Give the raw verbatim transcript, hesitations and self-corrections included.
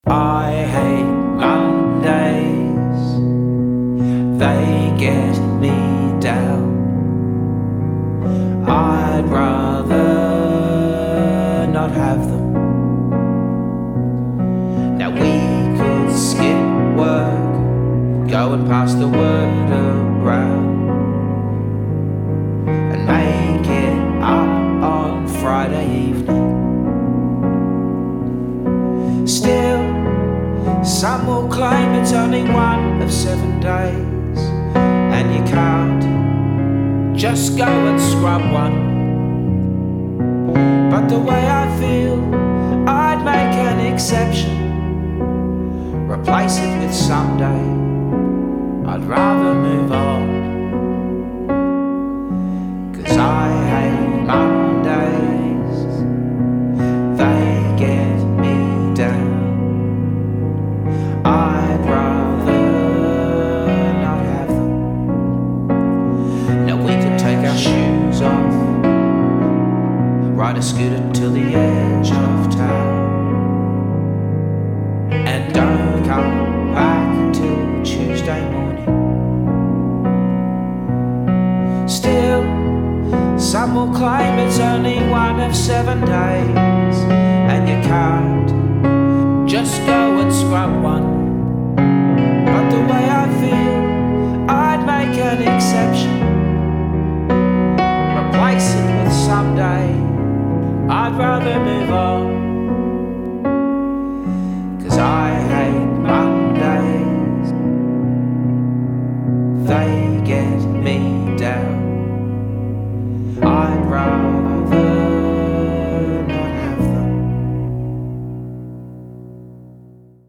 I hate Mondays, they get me down. I'd rather not have them. Now we could skip work, go and pass the word around, and make it up on Friday evening. Still, some will claim it's only one of seven days, and you can't just go and scrub one. But the way I feel, I'd make an exception, replace it with someday. I'd rather move on.